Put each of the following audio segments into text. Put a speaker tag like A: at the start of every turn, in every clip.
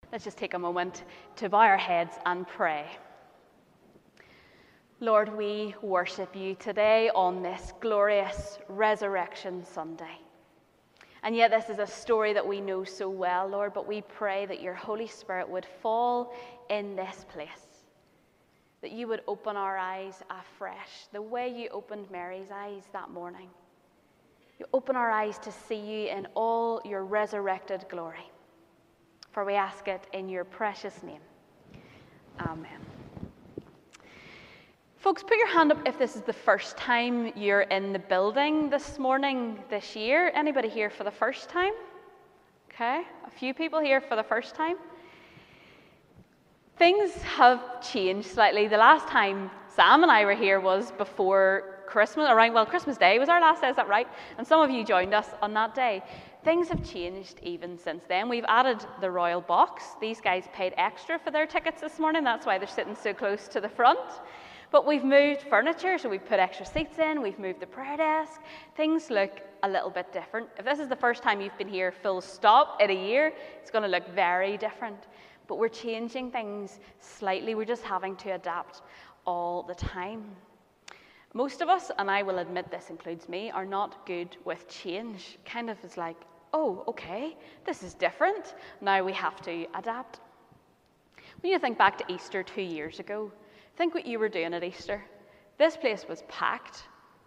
A: Let's just take a moment to bow our heads and pray. Lord, we worship you today on this glorious Resurrection Sunday. And yet this is a story that we know so well, Lord, but we pray that your Holy Spirit would fall in this place, that you would open our eyes afresh, the way you opened Mary's eyes that morning. You open our eyes to see you in all your resurrected glory. For we ask it in your precious name. Amen. Folks, put your hand up if this is the first time you're in the building this morning, this year. Anybody here for the first time? Okay, a few people here for the first time. Things have changed slightly. The last time Sam and I were here was before Christmas, Christmas Day was our last day, is that right? And some of you joined us on that day. Things have changed even since then. We've added the Royal Box. These guys paid extra for their tickets this morning. That's why they're sitting so close to the front. But we've moved furniture, so we've put extra seats in. We've moved the prayer desk. Things look a little bit different. If this is the first time you've been here full stop in a year, it's going to look very different. But we're changing things slightly. We're just having to adapt all the time. Most of us, and I will admit this includes me, are not good with change. Kind of is like, oh, okay, this is different. Now we have to adapt. When you think back to Easter 2 years ago, think what you were doing at Easter. This place was packed.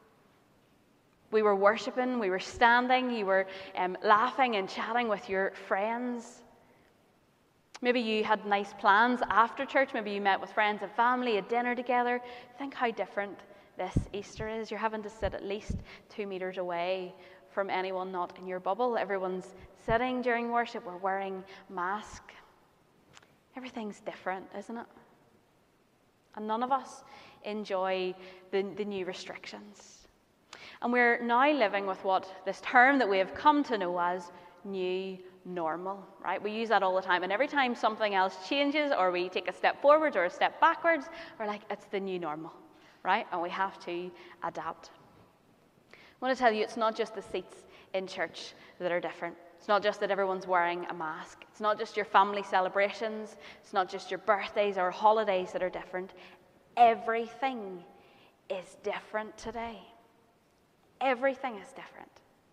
A: We were worshipping, we were standing, you were laughing and chatting with your friends. Maybe you had nice plans after church. Maybe you met with friends and family, had dinner together. Think how different this Easter is. You're having to sit at least 2 meters away from anyone not in your bubble. Everyone's sitting during worship. We're wearing masks. Everything's different, isn't it? And none of us enjoy the new restrictions. And we're now living with what this term that we have come to know as new normal, right? We use that all the time. And every time something else changes or we take a step forwards or a step backwards, we're like, it's the new normal, right? And we have to adapt. I want to tell you, it's not just the seats in church that are different. It's not just that everyone's wearing a mask. It's not just your family celebrations. It's not just your birthdays or holidays that are different. Everything is different today. Everything is different.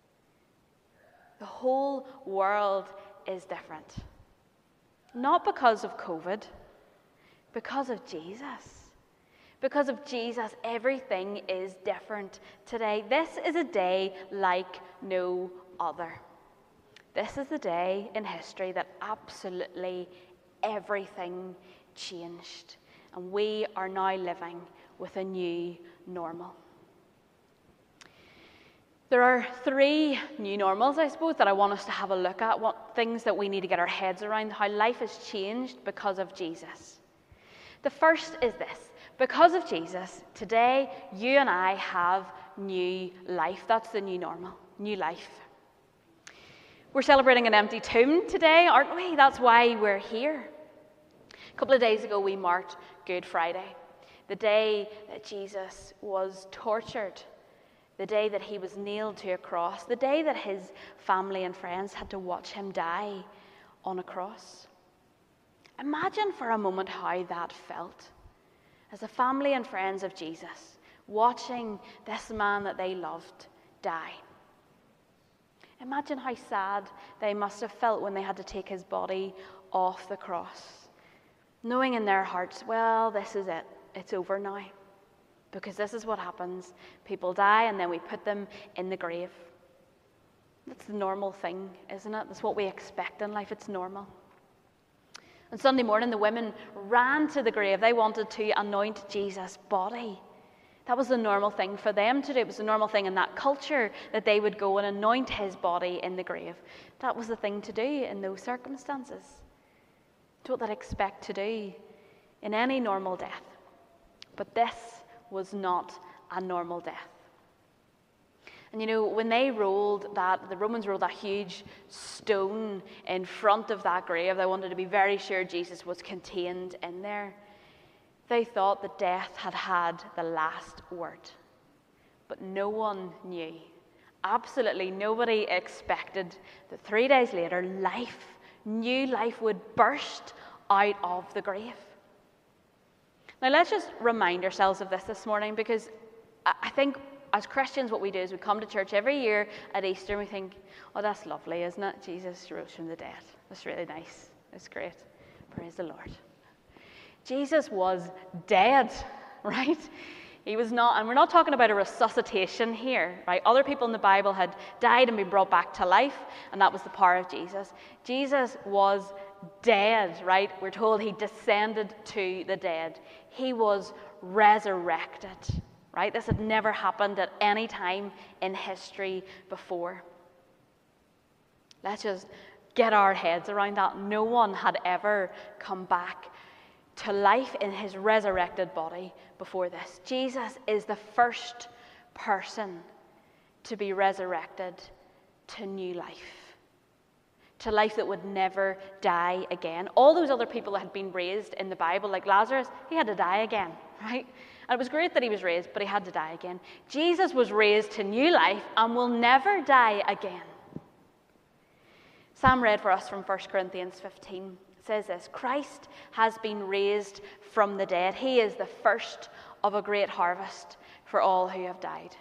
A: The whole world is different. Not because of COVID, because of Jesus. Because of Jesus, everything is different today. This is a day like no other. This is the day in history that absolutely everything changed. And we are now living with a new normal. There are 3 new normals, I suppose, that I want us to have a look at. What things that we need to get our heads around, how life has changed because of Jesus. The first is this. Because of Jesus, today you and I have new life. That's the new normal, new life. We're celebrating an empty tomb today, aren't we? That's why we're here. A couple of days ago, we marked Good Friday, the day that Jesus was tortured, the day that he was nailed to a cross, the day that his family and friends had to watch him die on a cross. Imagine for a moment how that felt as the family and friends of Jesus watching this man that they loved die. Imagine how sad they must have felt when they had to take his body off the cross, knowing in their hearts, well, this is it. It's over now. Because this is what happens. People die and then we put them in the grave. That's the normal thing, isn't it? That's what we expect in life. It's normal. On Sunday morning, the women ran to the grave. They wanted to anoint Jesus' body. That was the normal thing for them to do. It was the normal thing in that culture that they would go and anoint his body in the grave. That was the thing to do in those circumstances. It's what they'd expect to do in any normal death. But this was not a normal death. And you know, when the Romans rolled that huge stone in front of that grave, they wanted to be very sure Jesus was contained in there. They thought that death had had the last word. But no one knew. Absolutely nobody expected that 3 days later, life New life would burst out of the grave. Now let's just remind ourselves of this morning, because I think as Christians what we do is we come to church every year at Easter and we think, oh, that's lovely, isn't it? Jesus rose from the dead. That's really nice. That's great. Praise the Lord. Jesus was dead, right? He was not, and we're not talking about a resuscitation here, right? Other people in the Bible had died and been brought back to life, and that was the power of Jesus. Jesus was dead, right? We're told he descended to the dead. He was resurrected, right? This had never happened at any time in history before. Let's just get our heads around that. No one had ever come back to life in his resurrected body before this. Jesus is the first person to be resurrected to new life, to life that would never die again. All those other people that had been raised in the Bible, like Lazarus, he had to die again, right? And it was great that he was raised, but he had to die again. Jesus was raised to new life and will never die again. Sam read for us from 1 Corinthians 15. It says this: Christ has been raised from the dead. He is the first of a great harvest for all who have died.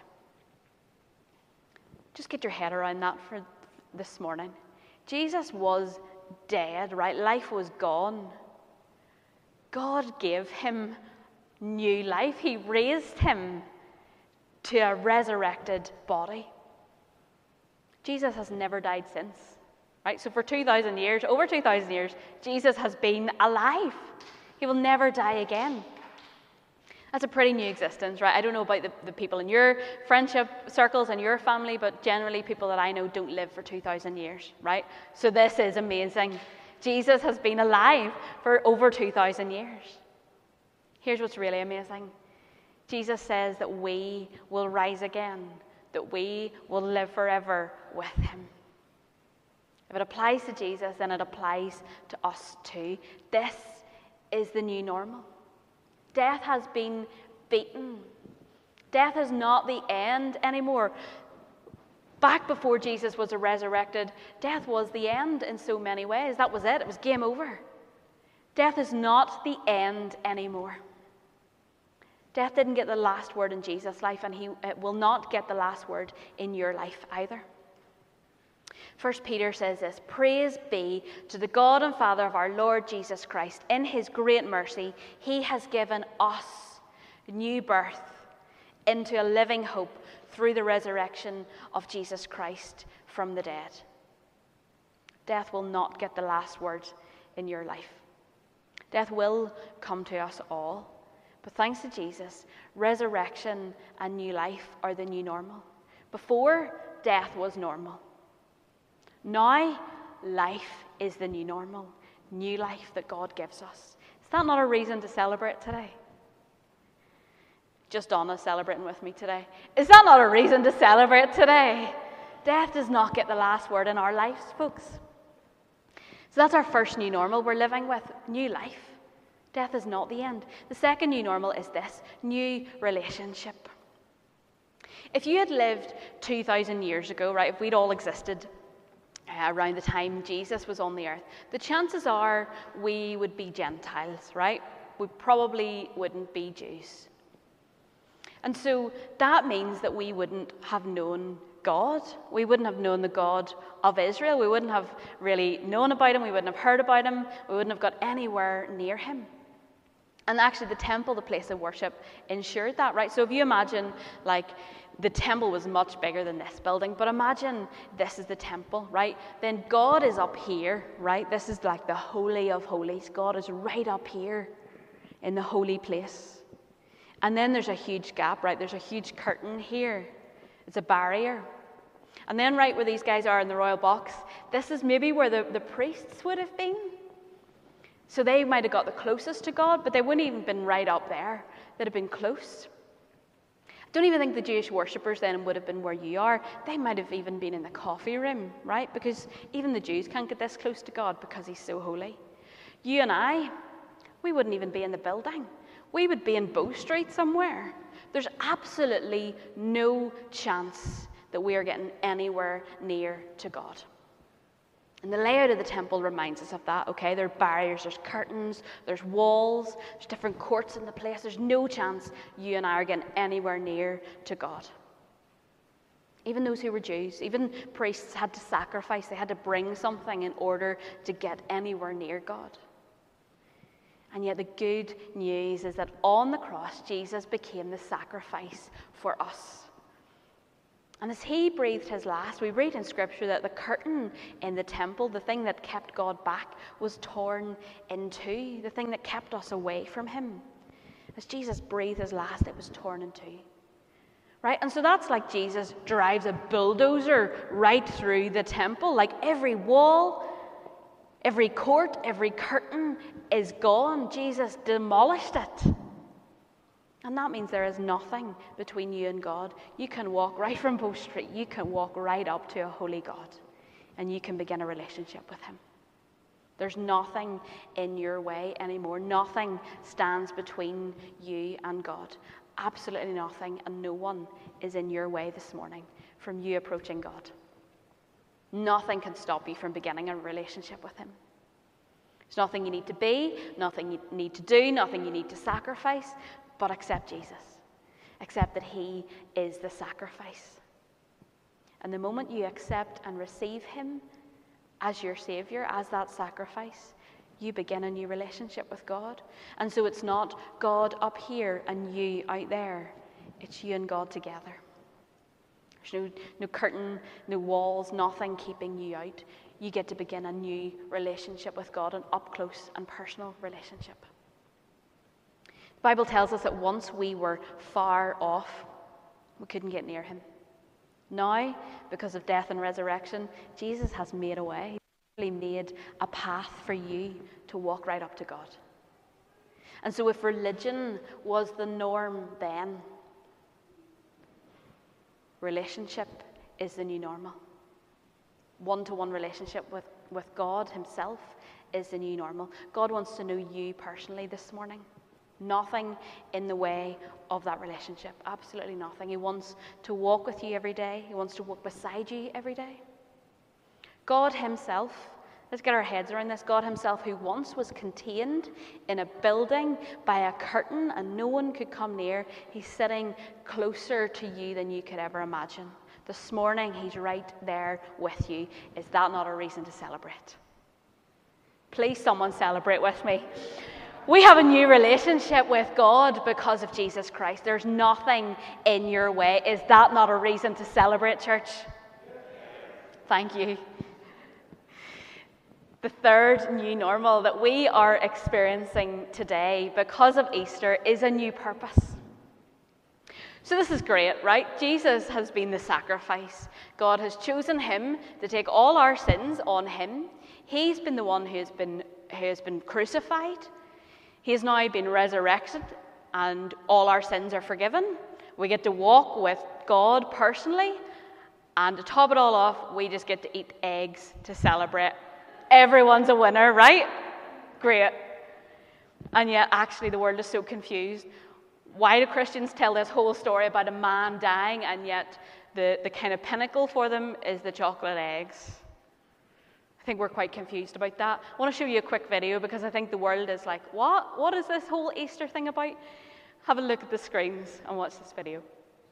A: Just get your head around that for this morning. Jesus was dead, right? Life was gone. God gave him new life. He raised him to a resurrected body. Jesus has never died since. Right? So for 2,000 years, over 2,000 years, Jesus has been alive. He will never die again. That's a pretty new existence, right? I don't know about the people in your friendship circles and your family, but generally people that I know don't live for 2,000 years, right? So this is amazing. Jesus has been alive for over 2,000 years. Here's what's really amazing. Jesus says that we will rise again, that we will live forever with him. If it applies to Jesus, then it applies to us too. This is the new normal. Death has been beaten. Death is not the end anymore. Back before Jesus was resurrected, death was the end in so many ways. That was it. It was game over. Death is not the end anymore. Death didn't get the last word in Jesus' life, and it will not get the last word in your life either. 1 Peter says this: Praise be to the God and Father of our Lord Jesus Christ. In his great mercy, he has given us new birth into a living hope through the resurrection of Jesus Christ from the dead. Death will not get the last word in your life. Death will come to us all. But thanks to Jesus, resurrection and new life are the new normal. Before, death was normal. Now, life is the new normal, new life that God gives us. Is that not a reason to celebrate today? Just Donna celebrating with me today. Is that not a reason to celebrate today? Death does not get the last word in our lives, folks. So that's our first new normal we're living with, new life. Death is not the end. The second new normal is this: new relationship. If you had lived 2,000 years ago, right, if we'd all existed around the time Jesus was on the earth, the chances are we would be Gentiles, right? We probably wouldn't be Jews. And so that means that we wouldn't have known God. We wouldn't have known the God of Israel. We wouldn't have really known about him. We wouldn't have heard about him. We wouldn't have got anywhere near him. And actually the temple, the place of worship, ensured that, right? So if you imagine, like, the temple was much bigger than this building, but imagine this is the temple, right? Then God is up here, right? This is like the Holy of Holies. God is right up here in the holy place. And then there's a huge gap, right? There's a huge curtain here. It's a barrier. And then right where these guys are in the royal box, this is maybe where the priests would have been. So they might have got the closest to God, but they wouldn't even been right up there. They'd have been close. I don't even think the Jewish worshippers then would have been where you are. They might have even been in the coffee room, right? Because even the Jews can't get this close to God because he's so holy. You and I, we wouldn't even be in the building. We would be in Bow Street somewhere. There's absolutely no chance that we are getting anywhere near to God. And the layout of the temple reminds us of that, okay? There are barriers, there's curtains, there's walls, there's different courts in the place. There's no chance you and I are getting anywhere near to God. Even those who were Jews, even priests had to sacrifice. They had to bring something in order to get anywhere near God. And yet the good news is that on the cross, Jesus became the sacrifice for us. And as he breathed his last, we read in Scripture that the curtain in the temple, the thing that kept God back, was torn in two, the thing that kept us away from him. As Jesus breathed his last, it was torn in two. Right? And so that's like Jesus drives a bulldozer right through the temple. Like every wall, every court, every curtain is gone. Jesus demolished it. And that means there is nothing between you and God. You can walk right from Bow Street. You can walk right up to a holy God. And you can begin a relationship with him. There's nothing in your way anymore. Nothing stands between you and God. Absolutely nothing, and no one is in your way this morning from you approaching God. Nothing can stop you from beginning a relationship with him. There's nothing you need to be, nothing you need to do, nothing you need to sacrifice, but accept Jesus. Accept that he is the sacrifice. And the moment you accept and receive him as your Savior, as that sacrifice, you begin a new relationship with God. And so it's not God up here and you out there. It's you and God together. There's no curtain, no walls, nothing keeping you out. You get to begin a new relationship with God, an up-close and personal relationship. The Bible tells us that once we were far off, we couldn't get near him. Now, because of death and resurrection, Jesus has made a way. He made a path for you to walk right up to God. And so if religion was the norm then, relationship is the new normal. One-to-one relationship with God himself is the new normal. God wants to know you personally this morning. Nothing in the way of that relationship. Absolutely nothing. He wants to walk with you every day. He wants to walk beside you every day. God himself, let's get our heads around this, God himself, who once was contained in a building by a curtain and no one could come near, he's sitting closer to you than you could ever imagine. This morning, he's right there with you. Is that not a reason to celebrate? Please, someone celebrate with me. We have a new relationship with God because of Jesus Christ. There's nothing in your way. Is that not a reason to celebrate, church? Thank you. The third new normal that we are experiencing today because of Easter is a new purpose. So this is great, right? Jesus has been the sacrifice. God has chosen him to take all our sins on him. He's been the one who has been crucified. He has now been resurrected and all our sins are forgiven. We get to walk with God personally, and to top it all off, we just get to eat eggs to celebrate. Everyone's a winner, right? Great. And yet, actually, the world is so confused. Why do Christians tell this whole story about a man dying, and yet the kind of pinnacle for them is the chocolate eggs? I think we're quite confused about that. I want to show you a quick video because I think the world is like, what? What is this whole Easter thing about? Have a look at the screens and watch this video.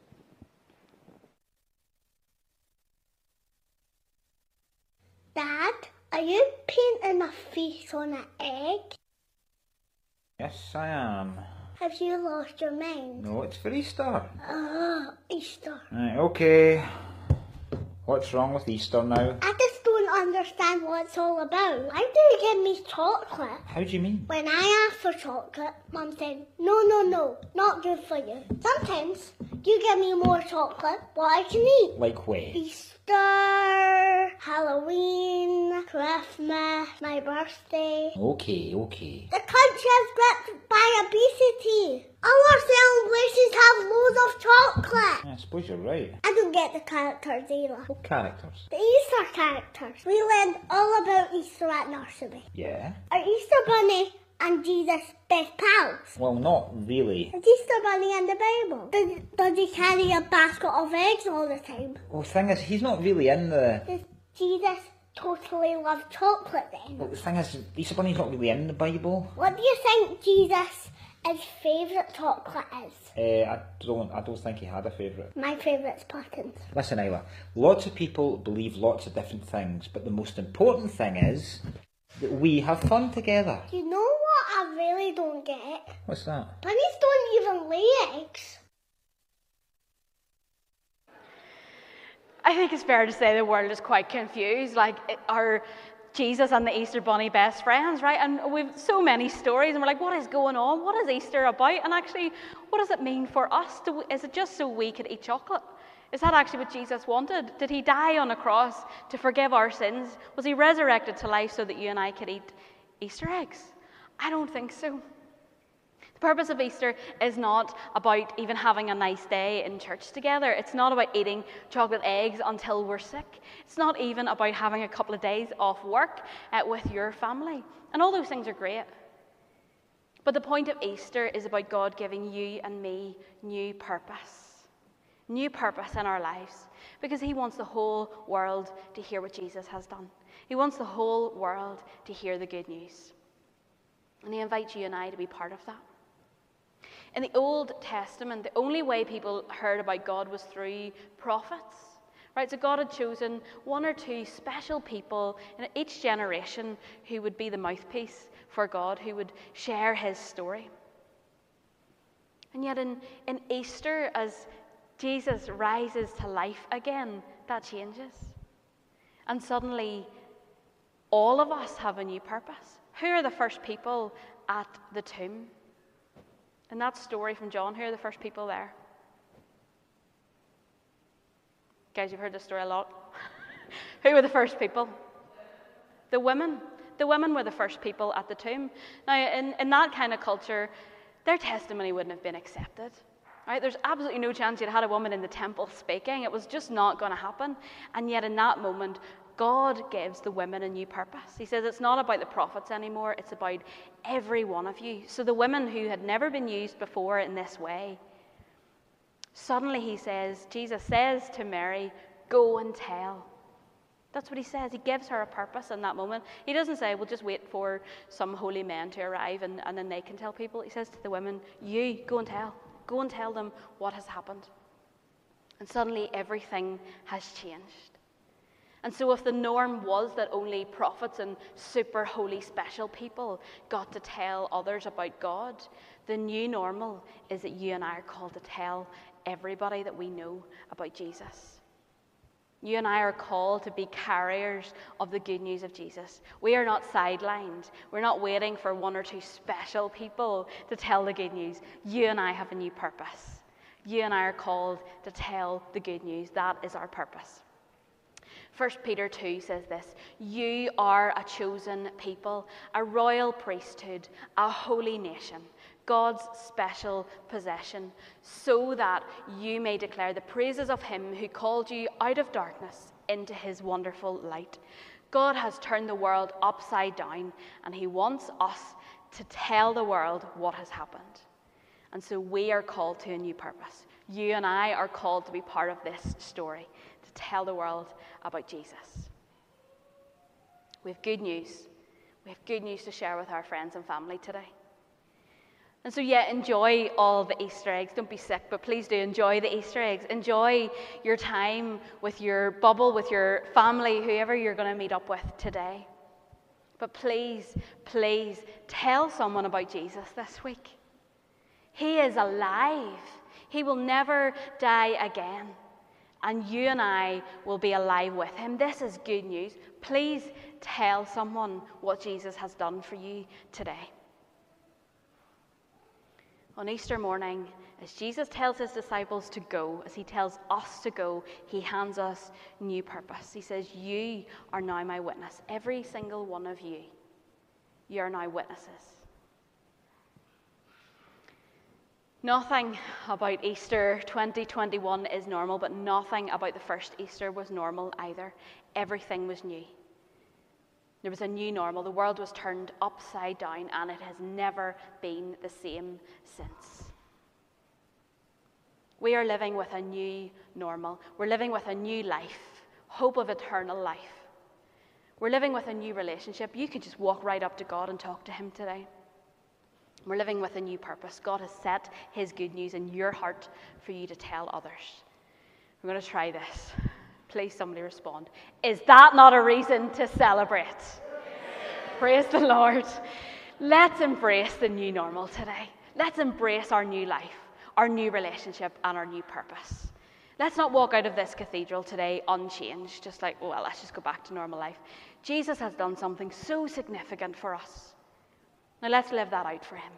B: Dad, are you painting a face on an egg?
C: Yes, I am.
B: Have you lost your mind?
C: No, it's for Easter.
B: Oh, Easter.
C: Right, okay. What's wrong with Easter now?
B: I just don't understand what it's all about. Why do you give me chocolate?
C: How do you mean?
B: When I asked for chocolate, Mum said, no, not good for you. Sometimes you give me more chocolate, what I can eat.
C: Like when?
B: Easter, Halloween, Christmas, my birthday.
C: Okay.
B: The country is gripped by obesity. Our celebrations have loads of chocolate.
C: I suppose you're right.
B: I don't get the characters either.
C: What characters?
B: The Easter characters. We learned all about Easter at nursery.
C: Yeah?
B: Are Easter Bunny and Jesus best pals?
C: Well, not really.
B: Is Easter Bunny in the Bible? Does he carry a basket of eggs all the time?
C: Well, the thing is, he's not really in the...
B: Does Jesus totally love chocolate then.
C: Well, the thing is, the Easter Bunny's not really in the Bible.
B: What do you think Jesus' favourite chocolate is?
C: I don't think he had a favourite.
B: My favourite's pumpkins.
C: Listen, Isla, lots of people believe lots of different things, but the most important thing is that we have fun together.
B: You know what I really don't get?
C: What's that?
B: Bunnies don't even lay eggs.
A: I think it's fair to say the world is quite confused. Like, are Jesus and the Easter Bunny best friends, right? And we've so many stories, and we're like, what is going on? What is Easter about? And actually, what does it mean for us? Is it just so we could eat chocolate? Is that actually what Jesus wanted? Did he die on a cross to forgive our sins? Was he resurrected to life so that you and I could eat Easter eggs? I don't think so. The purpose of Easter is not about even having a nice day in church together. It's not about eating chocolate eggs until we're sick. It's not even about having a couple of days off work with your family. And all those things are great. But the point of Easter is about God giving you and me new purpose. New purpose in our lives. Because he wants the whole world to hear what Jesus has done. He wants the whole world to hear the good news. And he invites you and I to be part of that. In the Old Testament, the only way people heard about God was through prophets. Right? So God had chosen one or two special people in each generation who would be the mouthpiece for God, who would share his story. And yet in Easter, as Jesus rises to life again, that changes. And suddenly, all of us have a new purpose. Who are the first people at the tomb? In that story from John, who are the first people there? Guys, you've heard this story a lot. Who were the first people? The women. The women were the first people at the tomb. Now, in that kind of culture, their testimony wouldn't have been accepted. Right? There's absolutely no chance you'd had a woman in the temple speaking. It was just not going to happen. And yet in that moment, God gives the women a new purpose. He says it's not about the prophets anymore, it's about every one of you. So the women who had never been used before in this way, suddenly Jesus says to Mary, go and tell. That's what he says. He gives her a purpose in that moment. He doesn't say, well, just wait for some holy men to arrive and then they can tell people. He says to the women, you go and tell. Go and tell them what has happened. And suddenly everything has changed. And so if the norm was that only prophets and super holy special people got to tell others about God, the new normal is that you and I are called to tell everybody that we know about Jesus. You and I are called to be carriers of the good news of Jesus. We are not sidelined. We're not waiting for one or two special people to tell the good news. You and I have a new purpose. You and I are called to tell the good news. That is our purpose. 1 Peter 2 says this, you are a chosen people, a royal priesthood, a holy nation, God's special possession, so that you may declare the praises of him who called you out of darkness into his wonderful light. God has turned the world upside down, and he wants us to tell the world what has happened. And so we are called to a new purpose. You and I are called to be part of this story, to tell the world about Jesus. We have good news. We have good news to share with our friends and family today. And so, enjoy all the Easter eggs. Don't be sick, but please do enjoy the Easter eggs. Enjoy your time with your bubble, with your family, whoever you're going to meet up with today. But please, please tell someone about Jesus this week. He is alive. He will never die again. And you and I will be alive with him. This is good news. Please tell someone what Jesus has done for you today. On Easter morning, as Jesus tells his disciples to go, as he tells us to go, he hands us new purpose. He says, you are now my witness. Every single one of you, you are now witnesses. Nothing about Easter 2021 is normal, but nothing about the first Easter was normal either. Everything was new. There was a new normal. The world was turned upside down, and it has never been the same since. We are living with a new normal. We're living with a new life, hope of eternal life. We're living with a new relationship. You could just walk right up to God and talk to him today. We're living with a new purpose. God has set his good news in your heart for you to tell others. We're going to try this. Please, somebody respond. Is that not a reason to celebrate? Yes. Praise the Lord. Let's embrace the new normal today. Let's embrace our new life, our new relationship, and our new purpose. Let's not walk out of this cathedral today unchanged, just like, well, let's just go back to normal life. Jesus has done something so significant for us. Now let's live that out for him.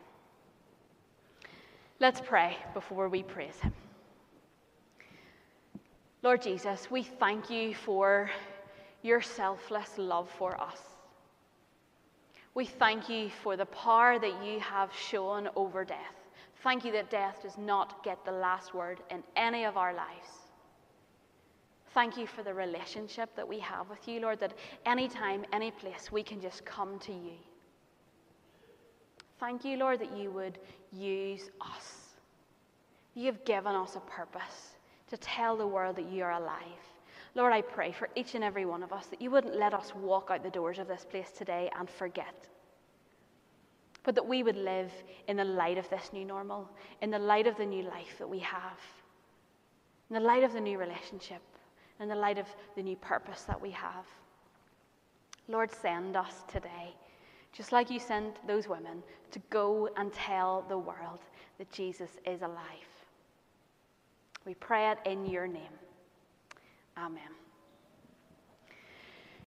A: Let's pray before we praise him. Lord Jesus, we thank you for your selfless love for us. We thank you for the power that you have shown over death. Thank you that death does not get the last word in any of our lives. Thank you for the relationship that we have with you, Lord, that anytime, any place, we can just come to you. Thank you, Lord, that you would use us. You have given us a purpose to tell the world that you are alive. Lord, I pray for each and every one of us that you wouldn't let us walk out the doors of this place today and forget, but that we would live in the light of this new normal, in the light of the new life that we have, in the light of the new relationship, in the light of the new purpose that we have. Lord, send us today, just like you sent those women, to go and tell the world that Jesus is alive. We pray it in your name. Amen.